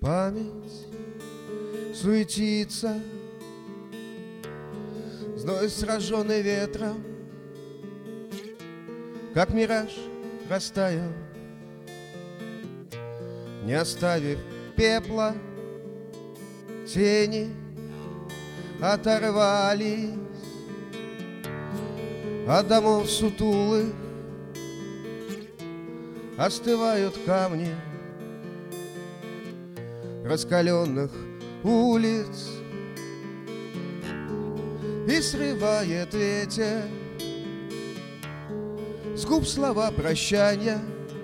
Память суетится, зной сраженный ветром, как мираж растаял, не оставив пепла. Тени оторвались от домов сутулых, остывают камни раскаленных улиц, и срывает ветер с губ слова прощания,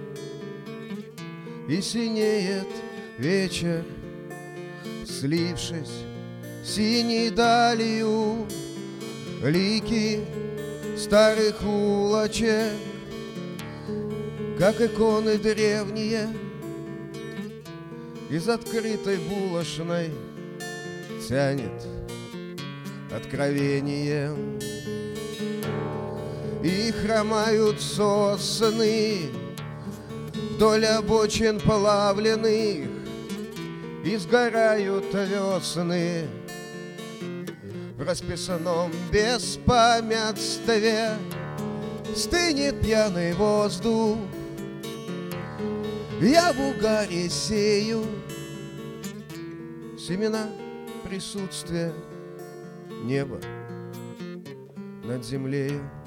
и синеет вечер, слившись синей далью, лики старых улочек, как иконы древние, из открытой булочной тянет откровением. И хромают сосны вдоль обочин плавленных, и сгорают весны в расписанном беспамятстве. Стынет пьяный воздух, я в угаре сею семена присутствия неба над землею.